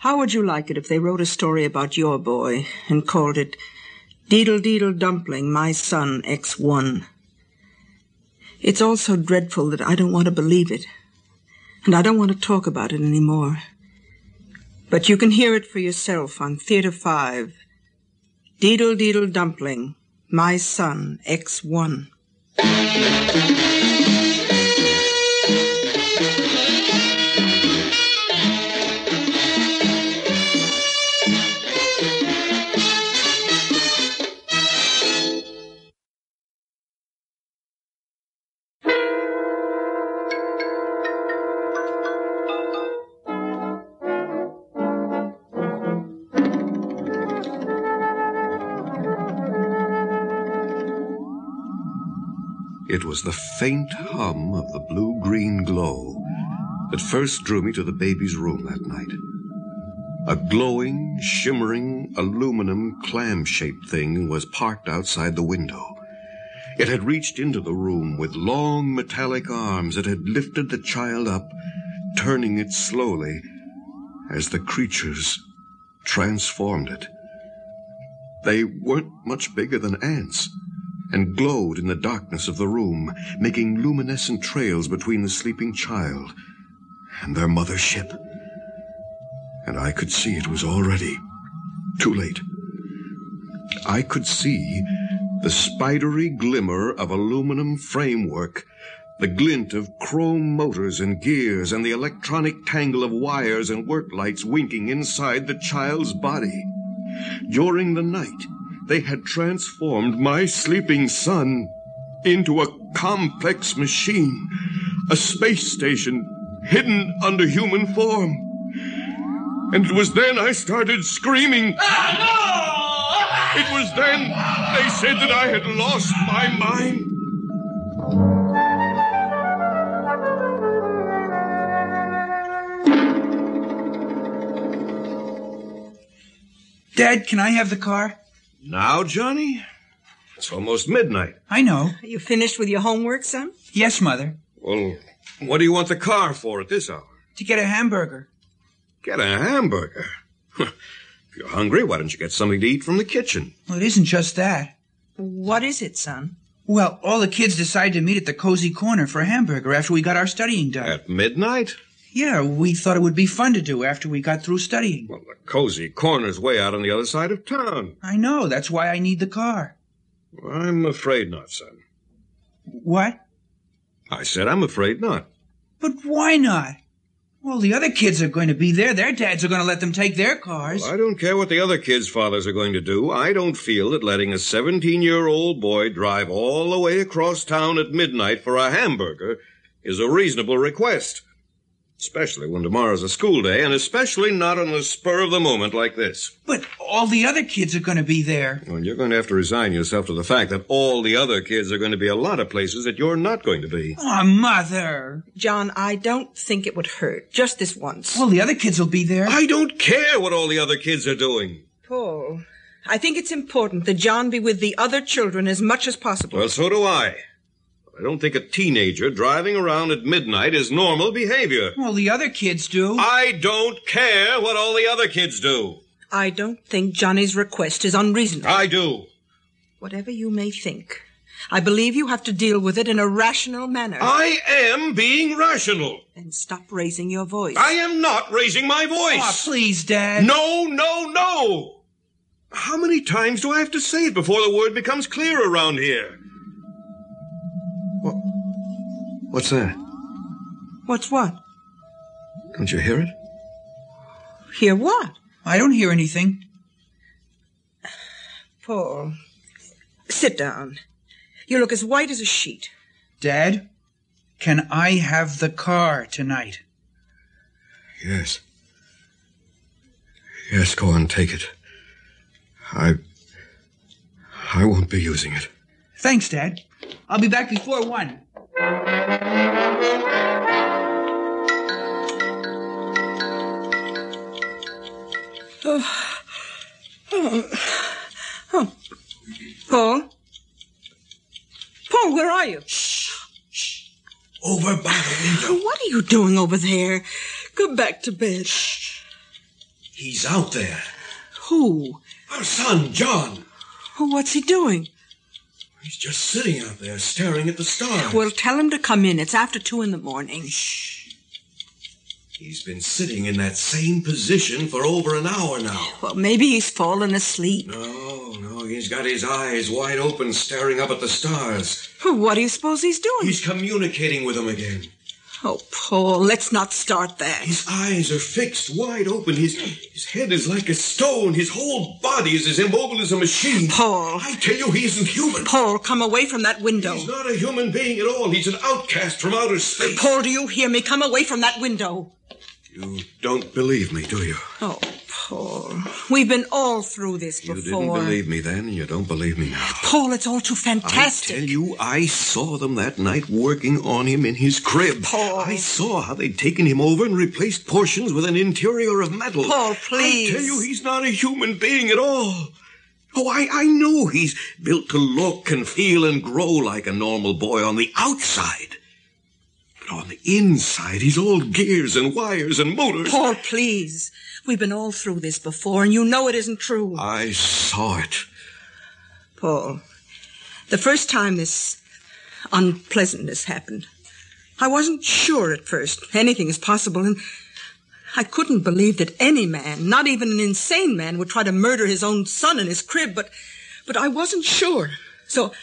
How would you like it if they wrote a story about your boy and called it Deedle Deedle Dumpling, My Son X1? It's all so dreadful that I don't want to believe it, and I don't want to talk about it anymore. But you can hear it for yourself on Theater 5. Deedle Deedle Dumpling, My Son X1. It was the faint hum of the blue-green glow that first drew me to the baby's room that night. A glowing, shimmering, aluminum clam-shaped thing was parked outside the window. It had reached into the room with long metallic arms. It had lifted the child up, turning it slowly as the creatures transformed it. They weren't much bigger than ants, and glowed in the darkness of the room, making luminescent trails between the sleeping child and their mothership. And I could see it was already too late. I could see the spidery glimmer of aluminum framework, the glint of chrome motors and gears, and the electronic tangle of wires and work lights winking inside the child's body. During the night, they had transformed my sleeping son into a complex machine, a space station hidden under human form. And it was then I started screaming. It was then they said that I had lost my mind. Dad, can I have the car? Now, Johnny? It's almost midnight. I know. Are you finished with your homework, son? Yes, Mother. Well, what do you want the car for at this hour? To get a hamburger. Get a hamburger? If you're hungry, why don't you get something to eat from the kitchen? Well, it isn't just that. What is it, son? Well, all the kids decided to meet at the Cozy Corner for a hamburger after we got our studying done. At midnight? Yeah, we thought it would be fun to do after we got through studying. Well, the Cozy Corner's way out on the other side of town. I know. That's why I need the car. I'm afraid not, son. What? I said I'm afraid not. But why not? Well, the other kids are going to be there. Their dads are going to let them take their cars. Well, I don't care what the other kids' fathers are going to do. I don't feel that letting a 17-year-old boy drive all the way across town at midnight for a hamburger is a reasonable request. Especially when tomorrow's a school day, and especially not on the spur of the moment like this. But all the other kids are going to be there. Well, you're going to have to resign yourself to the fact that all the other kids are going to be a lot of places that you're not going to be. Oh, Mother. John, I don't think it would hurt. Just this once. Well, the other kids will be there. I don't care what all the other kids are doing. Paul, I think it's important that John be with the other children as much as possible. Well, so do I. I don't think a teenager driving around at midnight is normal behavior. Well, the other kids do. I don't care what all the other kids do. I don't think Johnny's request is unreasonable. I do. Whatever you may think, I believe you have to deal with it in a rational manner. I am being rational. Then stop raising your voice. I am not raising my voice. Oh, please, Dad. No, no, no. How many times do I have to say it before the word becomes clear around here? What's that? What's what? Don't you hear it? Hear what? I don't hear anything. Paul, sit down. You look as white as a sheet. Dad, can I have the car tonight? Yes. Yes, go on, take it. I won't be using it. Thanks, Dad. I'll be back before 1. Paul? Paul, where are you? Shh. Over by the window. What are you doing over there? Go back to bed. He's out there. Who? Our son, John. Oh, what's he doing? He's just sitting out there staring at the stars. Well, tell him to come in. It's after 2 a.m. Shh. He's been sitting in that same position for over an hour now. Well, maybe he's fallen asleep. No, he's got his eyes wide open staring up at the stars. What do you suppose he's doing? He's communicating with them again. Oh, Paul, let's not start that. His eyes are fixed, wide open. His head is like a stone. His whole body is as immobile as a machine. Paul. I tell you, he isn't human. Paul, come away from that window. He's not a human being at all. He's an outcast from outer space. Paul, do you hear me? Come away from that window. You don't believe me, do you? Oh, Paul, we've been all through this before. You didn't believe me then, and you don't believe me now. Paul, it's all too fantastic. I tell you, I saw them that night working on him in his crib. Paul. I saw how they'd taken him over and replaced portions with an interior of metal. Paul, please. I tell you, he's not a human being at all. Oh, I know he's built to look and feel and grow like a normal boy on the outside. But on the inside, he's all gears and wires and motors. Paul, please. We've been all through this before, and you know it isn't true. I saw it. Paul, the first time this unpleasantness happened, I wasn't sure at first. Anything is possible, and I couldn't believe that any man, not even an insane man, would try to murder his own son in his crib, but I wasn't sure. So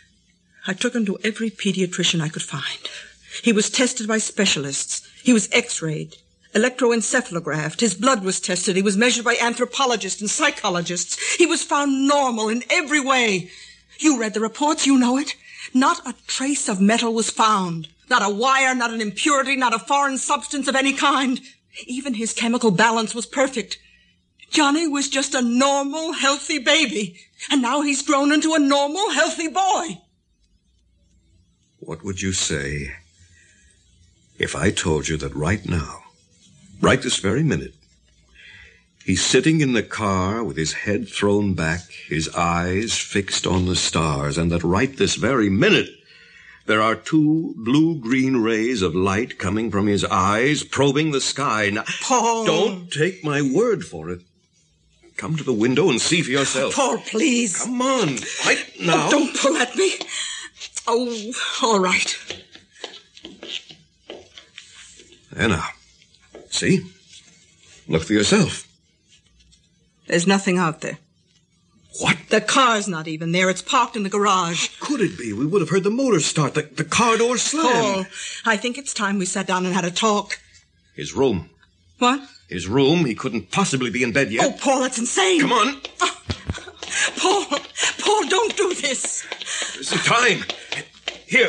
I took him to every pediatrician I could find. He was tested by specialists. He was x-rayed, electroencephalographed. His blood was tested. He was measured by anthropologists and psychologists. He was found normal in every way. You read the reports. You know it. Not a trace of metal was found. Not a wire, not an impurity, not a foreign substance of any kind. Even his chemical balance was perfect. Johnny was just a normal, healthy baby. And now he's grown into a normal, healthy boy. What would you say if I told you that right now, right this very minute, he's sitting in the car with his head thrown back, his eyes fixed on the stars, and that right this very minute, there are 2 blue-green rays of light coming from his eyes, probing the sky. Now, Paul! Don't take my word for it. Come to the window and see for yourself. Paul, please. Come on, right now. Oh, don't pull at me. Oh, all right. There now. See? Look for yourself. There's nothing out there. What? The car's not even there. It's parked in the garage. How could it be? We would have heard the motor start, the car door slam. Paul, I think it's time we sat down and had a talk. His room. What? His room. He couldn't possibly be in bed yet. Oh, Paul, that's insane. Come on. Paul, don't do this. There's some time. Here.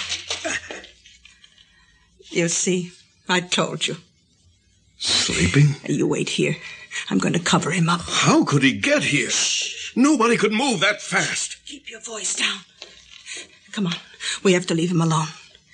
You see, I told you. Sleeping? You wait here. I'm going to cover him up. How could he get here? Nobody could move that fast. Keep your voice down. Come on. We have to leave him alone.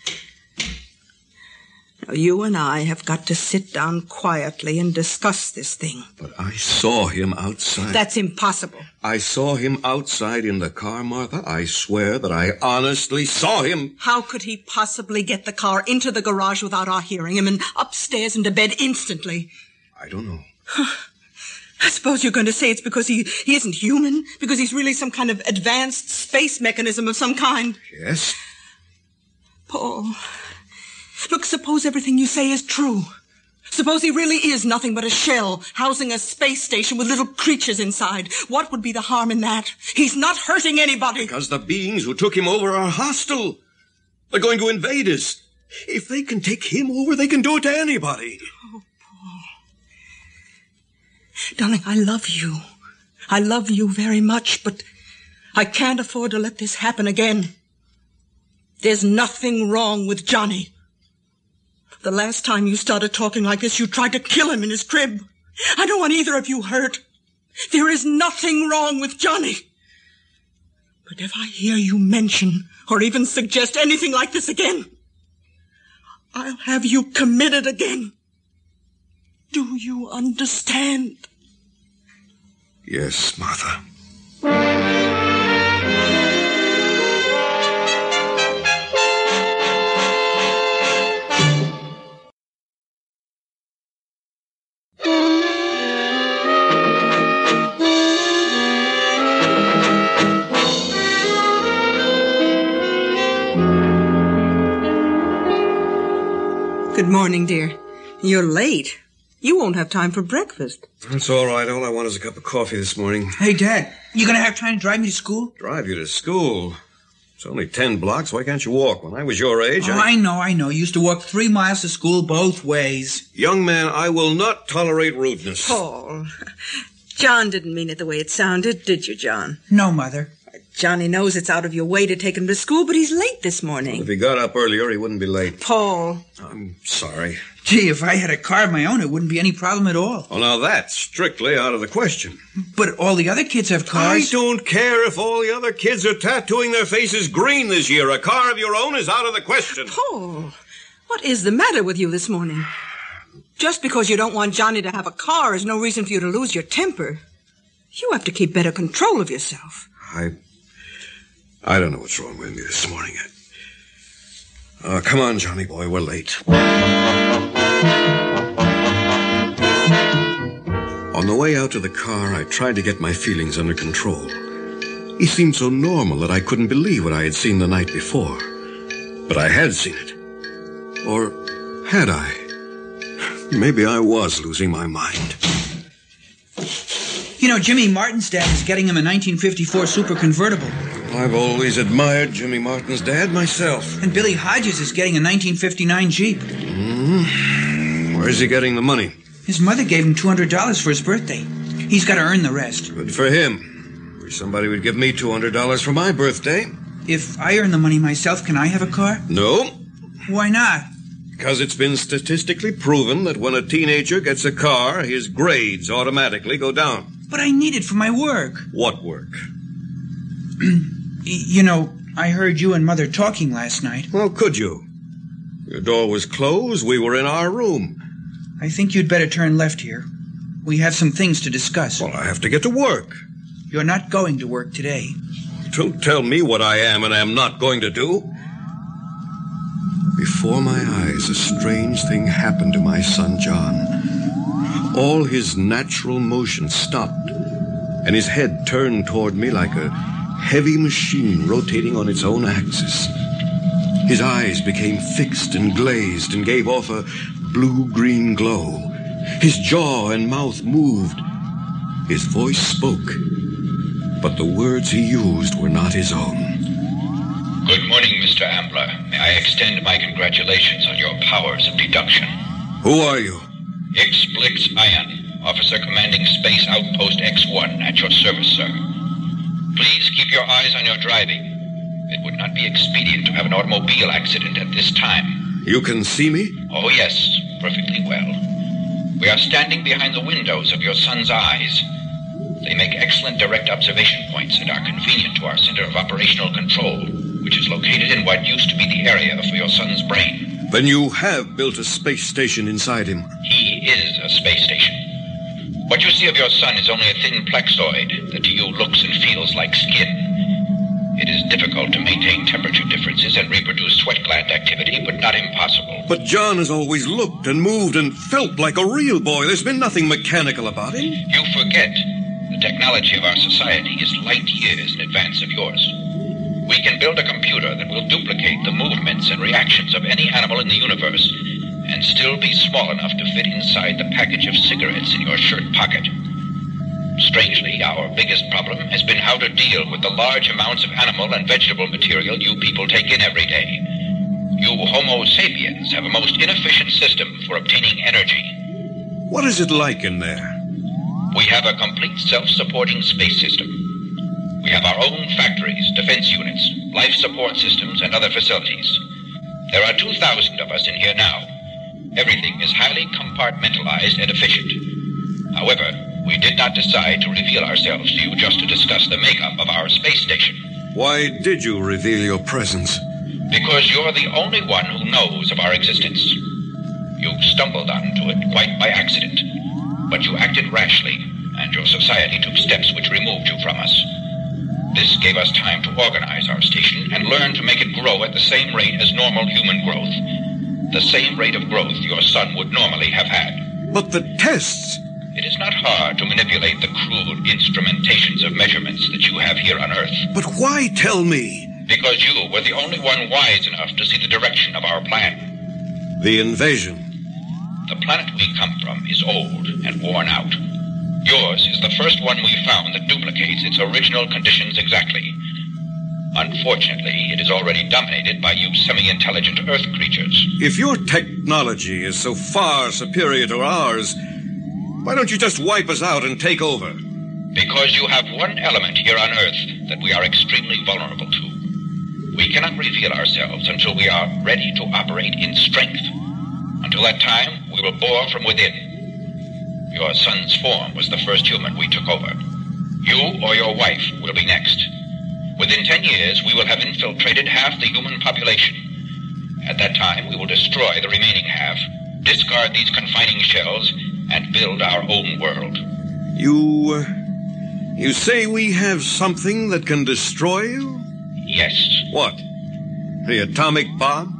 Now, you and I have got to sit down quietly and discuss this thing. But I saw him outside. That's impossible. I saw him outside in the car, Martha. I swear that I honestly saw him. How could he possibly get the car into the garage without our hearing him and upstairs into bed instantly? I don't know. I suppose you're going to say it's because he isn't human? Because he's really some kind of advanced space mechanism of some kind? Yes? Paul, look, suppose everything you say is true. Suppose he really is nothing but a shell housing a space station with little creatures inside. What would be the harm in that? He's not hurting anybody. Because the beings who took him over are hostile. They're going to invade us. If they can take him over, they can do it to anybody. Oh, Paul. Darling, I love you. I love you very much, but I can't afford to let this happen again. There's nothing wrong with Johnny. The last time you started talking like this, you tried to kill him in his crib. I don't want either of you hurt. There is nothing wrong with Johnny. But if I hear you mention or even suggest anything like this again, I'll have you committed again. Do you understand? Yes, Martha. Good morning, dear. You're late. You won't have time for breakfast. That's all right. All I want is a cup of coffee this morning. Hey, Dad, you gonna have time to drive me to school? Drive you to school? It's only 10 blocks. Why can't you walk? When I was your age, I know. You used to walk 3 miles to school both ways. Young man, I will not tolerate rudeness. Paul, John didn't mean it the way it sounded, did you, John? No, Mother. Johnny knows it's out of your way to take him to school, but he's late this morning. If he got up earlier, he wouldn't be late. Paul. I'm sorry. Gee, if I had a car of my own, it wouldn't be any problem at all. Well, now that's strictly out of the question. But all the other kids have cars. I don't care if all the other kids are tattooing their faces green this year. A car of your own is out of the question. Paul, what is the matter with you this morning? Just because you don't want Johnny to have a car is no reason for you to lose your temper. You have to keep better control of yourself. I don't know what's wrong with me this morning. Come on, Johnny boy, we're late. On the way out to the car, I tried to get my feelings under control. He seemed so normal that I couldn't believe what I had seen the night before. But I had seen it. Or had I? Maybe I was losing my mind. You know, Jimmy Martin's dad is getting him a 1954 Super Convertible. I've always admired Jimmy Martin's dad myself. And Billy Hodges is getting a 1959 Jeep. Where's he getting the money? His mother gave him $200 for his birthday. He's got to earn the rest. Good for him. Wish somebody would give me $200 for my birthday. If I earn the money myself, can I have a car? No. Why not? Because it's been statistically proven that when a teenager gets a car, his grades automatically go down. But I need it for my work. What work? You know, I heard you and Mother talking last night. Well, could you? Your door was closed. We were in our room. I think you'd better turn left here. We have some things to discuss. Well, I have to get to work. You're not going to work today. Don't tell me what I am and am not going to do. Before my eyes, a strange thing happened to my son John. All his natural motion stopped, and his head turned toward me like a heavy machine rotating on its own axis. His eyes became fixed and glazed and gave off a blue-green glow. His jaw and mouth moved. His voice spoke, but the words he used were not his own. Good morning, Mr. Ambler. May I extend my congratulations on your powers of deduction. Who are you? Ixblix Ion, Officer Commanding Space Outpost X1 at your service, sir. Please keep your eyes on your driving. It would not be expedient to have an automobile accident at this time. You can see me? Oh, yes, perfectly well. We are standing behind the windows of your son's eyes. They make excellent direct observation points and are convenient to our center of operational control, which is located in what used to be the area for your son's brain. Then you have built a space station inside him. He is a space station. What you see of your son is only a thin plexoid that to you looks and feels like skin. It is difficult to maintain temperature differences and reproduce sweat gland activity, but not impossible. But John has always looked and moved and felt like a real boy. There's been nothing mechanical about him. You forget. The technology of our society is light years in advance of yours. We can build a computer that will duplicate the movements and reactions of any animal in the universe and still be small enough to fit inside the package of cigarettes in your shirt pocket. Strangely, our biggest problem has been how to deal with the large amounts of animal and vegetable material you people take in every day. You Homo sapiens have a most inefficient system for obtaining energy. What is it like in there? We have a complete self-supporting space system. We have our own factories, defense units, life support systems, and other facilities. There are 2,000 of us in here now. Everything is highly compartmentalized and efficient. However, we did not decide to reveal ourselves to you just to discuss the makeup of our space station. Why did you reveal your presence? Because you're the only one who knows of our existence. You stumbled onto it quite by accident, but you acted rashly, and your society took steps which removed you from us. This gave us time to organize our station and learn to make it grow at the same rate as normal human growth. The same rate of growth your son would normally have had. But the tests! It is not hard to manipulate the crude instrumentations of measurements that you have here on Earth. But why tell me? Because you were the only one wise enough to see the direction of our plan. The invasion. The planet we come from is old and worn out. Yours is the first one we found that duplicates its original conditions exactly. Unfortunately, it is already dominated by you semi-intelligent Earth creatures. If your technology is so far superior to ours, why don't you just wipe us out and take over? Because you have one element here on Earth that we are extremely vulnerable to. We cannot reveal ourselves until we are ready to operate in strength. Until that time, we will bore from within. Your son's form was the first human we took over. You or your wife will be next. Within 10 years, we will have infiltrated half the human population. At that time, we will destroy the remaining half, discard these confining shells, and build our own world. You say we have something that can destroy you? Yes. What? The atomic bomb?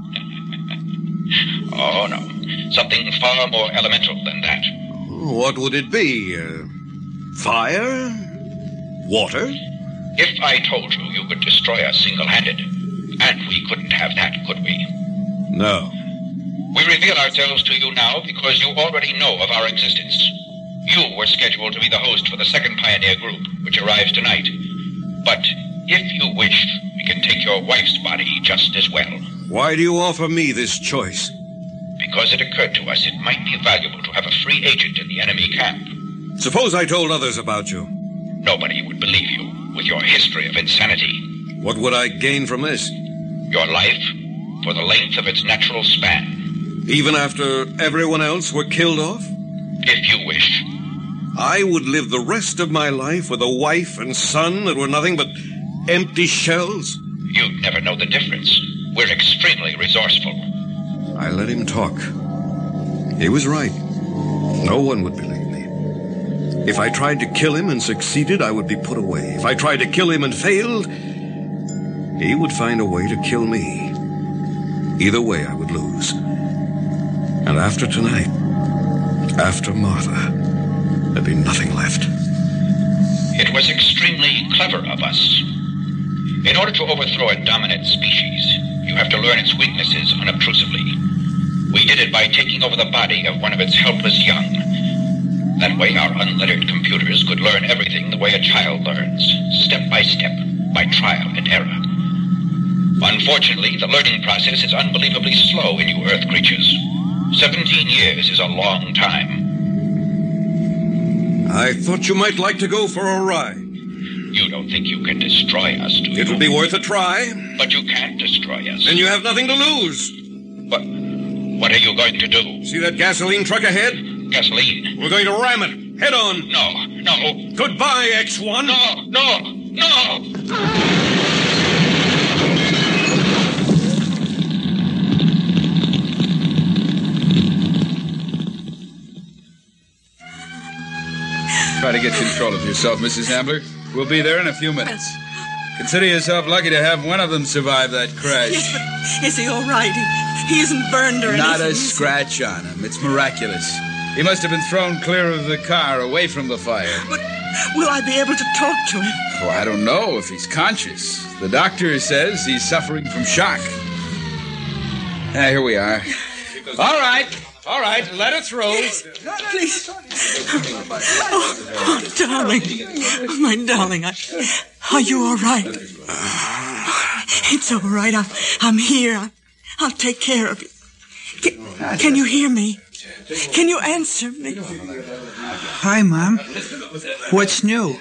Oh, no. Something far more elemental than that. What would it be? Fire? Water? If I told you you could destroy us single-handed, and we couldn't have that, could we? No. We reveal ourselves to you now because you already know of our existence. You were scheduled to be the host for the second Pioneer group, which arrives tonight. But if you wish, we can take your wife's body just as well. Why do you offer me this choice? Because it occurred to us it might be valuable to have a free agent in the enemy camp. Suppose I told others about you. Nobody would believe you, with your history of insanity. What would I gain from this? Your life, for the length of its natural span. Even after everyone else were killed off? If you wish. I would live the rest of my life with a wife and son that were nothing but empty shells? You'd never know the difference. We're extremely resourceful. I let him talk. He was right. No one would believe me. If I tried to kill him and succeeded, I would be put away. If I tried to kill him and failed, he would find a way to kill me. Either way, I would lose. And after tonight, after Martha, there'd be nothing left. It was extremely clever of us. In order to overthrow a dominant species, you have to learn its weaknesses unobtrusively. We did it by taking over the body of one of its helpless young. That way our unlettered computers could learn everything the way a child learns, step by step, by trial and error. Unfortunately, the learning process is unbelievably slow in you Earth creatures. 17 years is a long time. I thought you might like to go for a ride. You don't think you can destroy us, do you? It'll be worth a try. But you can't destroy us. Then you have nothing to lose. But what are you going to do? See that gasoline truck ahead? Gasoline? We're going to ram it. Head on. No. Goodbye, X1. No. Try to get control of yourself, Mrs. Ambler. We'll be there in a few minutes. Consider yourself lucky to have one of them survive that crash. Yes, but is he all right? He isn't burned or anything. Not a scratch on him. It's miraculous. He must have been thrown clear of the car, away from the fire. But will I be able to talk to him? Oh, I don't know if he's conscious. The doctor says he's suffering from shock. Here we are. All right, let it through. Please. Oh, darling. Oh, my darling. Are you all right? It's all right. I'm here. I'll take care of you. Can you hear me? Can you answer me? Hi, Mom. What's new?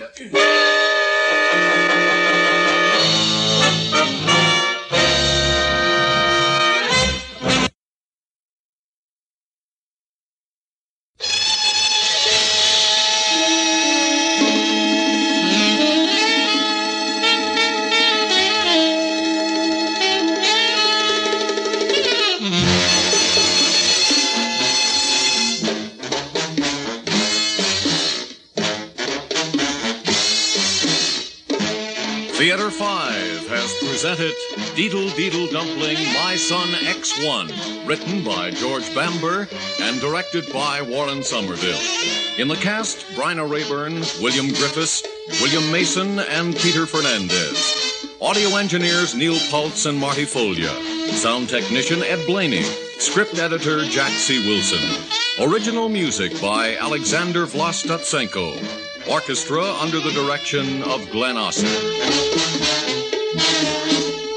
Theater 5 has presented Deedle Deedle Dumpling, My Son X1, written by George Bamber and directed by Warren Somerville. In the cast, Bryna Rayburn, William Griffiths, William Mason, and Peter Fernandez. Audio engineers Neil Pultz and Marty Folya. Sound technician Ed Blaney. Script editor Jack C. Wilson. Original music by Alexander Vlastotsenko. Orchestra under the direction of Glenn Osser.